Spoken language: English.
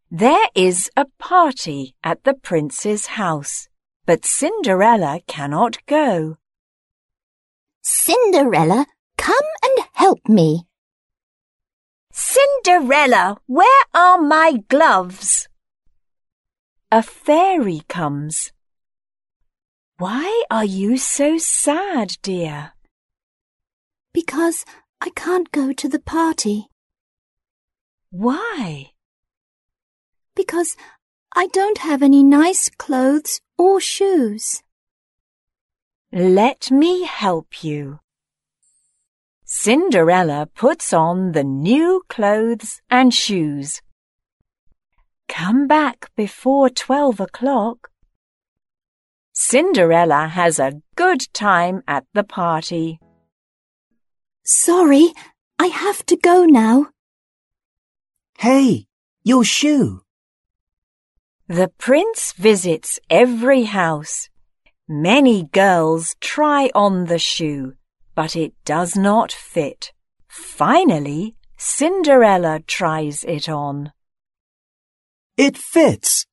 There is a party at the prince's house, but Cinderella cannot go. Cinderella, come and help me. Cinderella, where are my gloves? A fairy comes. Why are you so sad, dear? Because I can't go to the party. Why? Because I don't have any nice clothes or shoes. Let me help you. Cinderella puts on the new clothes and shoes. Come back before 12 o'clock. Cinderella has a good time at the party. Sorry, I have to go now. Hey, your shoe. The prince visits every house. Many girls try on the shoe, but it does not fit. Finally, Cinderella tries it on. It fits.